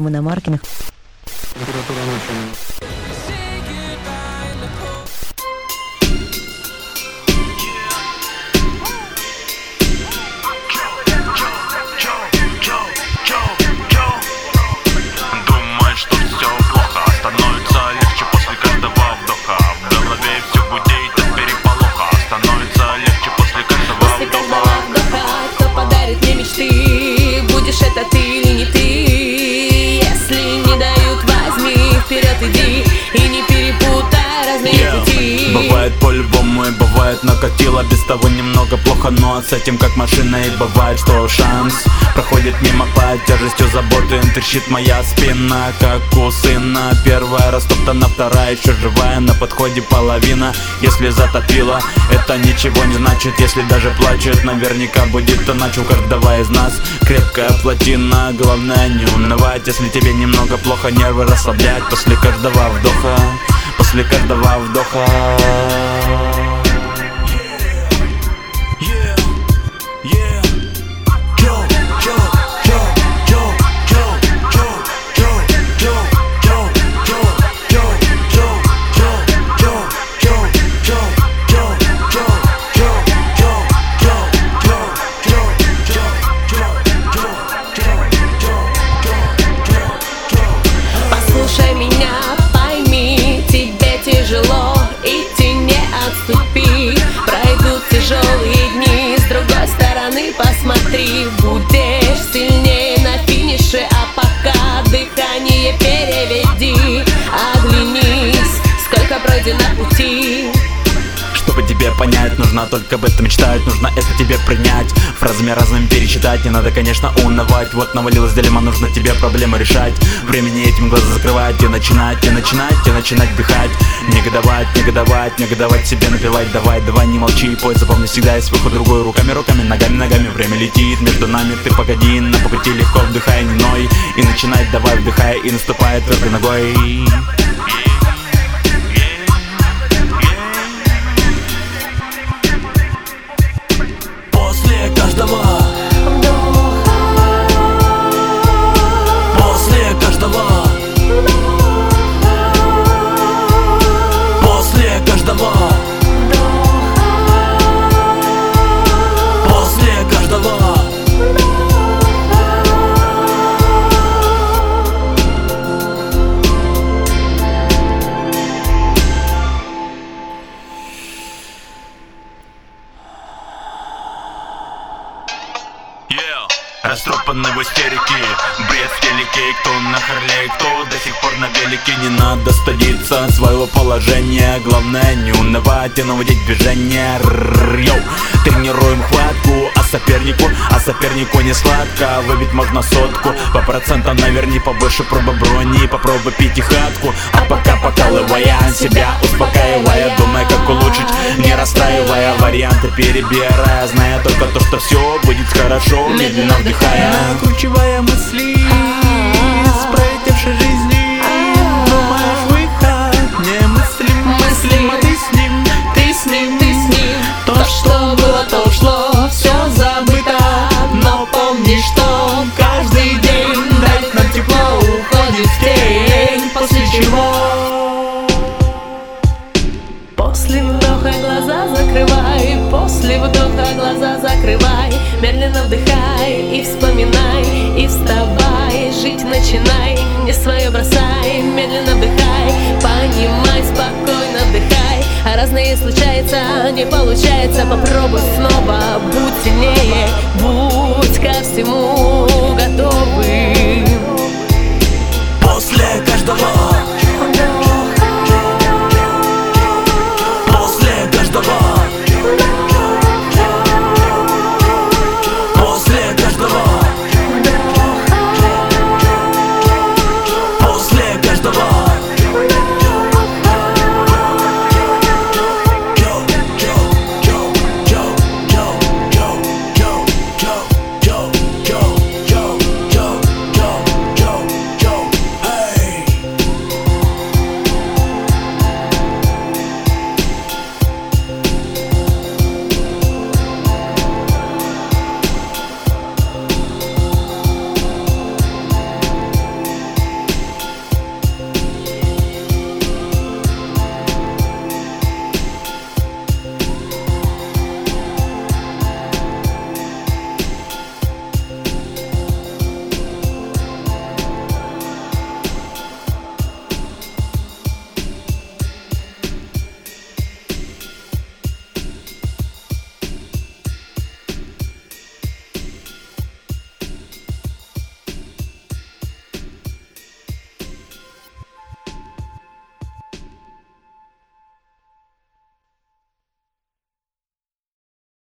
Мы на Маркиных. Температура ночью. Думаешь, что все плохо, становится легче после каждого вдоха. В голове все гудеет от переполоха, становится легче после каждого вдоха. Кто подарит мне мечты, будешь это ты или не ты? Если не дают, возьми, вперед иди и не перепутай разные пути. Бывает по-любому и бывает накатило, без того немного плохо, но с этим как машина. И бывает, что шанс проходит мимо под тяжестью заботы. Трещит моя спина, как у сына. Первая растоптана, вторая еще живая, на подходе половина. Если затопило, это ничего не значит. Если даже плачет, наверняка будет иначе у каждого из нас. Крепкая плотина, главное не унывать. Если тебе немного плохо, нервы расслаблять. После каждого вдоха, после каждого вдоха. Послушай меня, пойми, тебе тяжело, идти не отступи. Пройдут тяжелые дни, с другой стороны посмотри. Будешь сильнее на финише, а пока дыхание переведи. Оглянись, сколько пройдено пути. Чтобы тебе понять, нужно только об этом мечтать. Нужно это тебе принять, фразами разными пересчитать. Не надо, конечно, унывать. Вот навалилась дилемма, нужно тебе проблемы решать. Времени этим глаза закрывать и начинать дыхать. Негодовать, негодовать, негодовать себе напевать. Давай, давай, не молчи, пой, запомни всегда есть выход другой. Руками, руками, ногами, ногами. Время летит между нами, ты погоди. На пути легко вдыхай, не ной. И начинать, давай, вдыхай, и наступай твердой ногой. После каждого вдоха, после каждого вдоха, после каждого вдоха, после каждого вдоха. Растропаны в истерике, бред в телеке. Кто на Харлей, кто до сих пор на велике. Не надо стыдиться своего положения. Главное не унывать и наводить движение. Йоу, тренируем хватку, а сопернику не сладко. Выбить можно сотку, по процентам наверни побольше. Пробы брони, попробуй пить и хатку. А пока покалывая себя, успокаивая, думая как улучшить, не расстраивая, варианты перебирая, зная только то, что все будет хорошо. Медленно вдыхая, накручивая мысли с пролетевшей жизни. Думаешь, выход немыслим, мыслим, а ты с ним. То, что было, то ушло, все забыто. Но помни, что каждый день дарит нам тепло, уходит в тень, после чего после вдоха глаза закрывай, после вдоха глаза закрывай. Медленно вдыхай и вспоминай, и вставай, жить начинай, не свое бросай. Медленно вдыхай, понимай, спокойно вдыхай. А разное случается, не получается, попробуй снова. Будь сильнее, будь ко всему